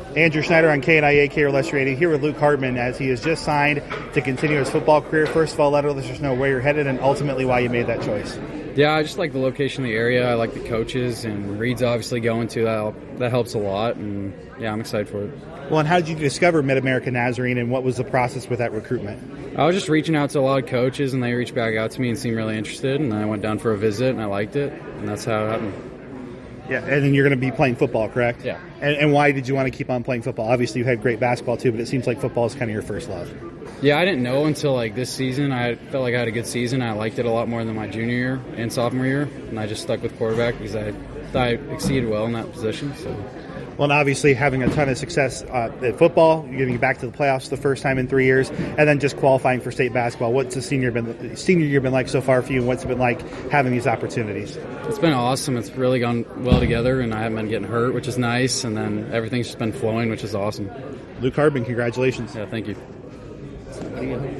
Andrew Schneider on KNIA KRLS Radio here with Luke Hartman as he has just signed to continue his football career. First of all, let our listeners know where you're headed and ultimately why you made that choice. Yeah, I just like the location of the area. I like the coaches, and Reed's obviously going to. That helps a lot, and yeah, I'm excited for it. Well, and how did you discover Mid-America Nazarene, and what was the process with that recruitment? I was just reaching out to a lot of coaches, and they reached back out to me and seemed really interested, and I went down for a visit, and I liked it, and that's how it happened. Yeah, and then you're going to be playing football, correct? Yeah. And why did you want to keep on playing football? Obviously, you had great basketball too, but it seems like football is kind of your first love. Yeah, I didn't know until this season. I felt like I had a good season. I liked it a lot more than my junior year and sophomore year, and I just stuck with quarterback because I thought I exceeded well in that position. So. Well, and obviously having a ton of success at football, you're getting back to the playoffs the first time in 3 years, and then just qualifying for state basketball. What's the senior year been like so far for you, and what's it been like having these opportunities? It's been awesome. It's really gone well together, and I haven't been getting hurt, which is nice, and then everything's just been flowing, which is awesome. Luke Hartman, congratulations. Yeah, thank you.